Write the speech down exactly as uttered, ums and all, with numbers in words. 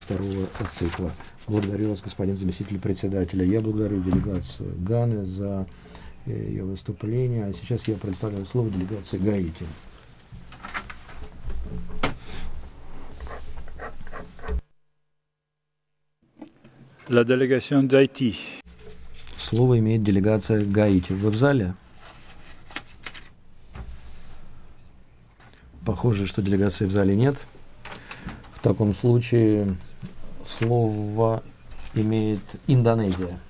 второго цикла. Благодарю вас, господин заместитель председателя. Я благодарю делегацию Ганы за ее выступление. А сейчас я представляю слово делегации Гаити. La délégation d'Haïti. Слово имеет делегация Гаити. Вы в зале? Похоже, что делегации в зале нет. В таком случае слово имеет Индонезия.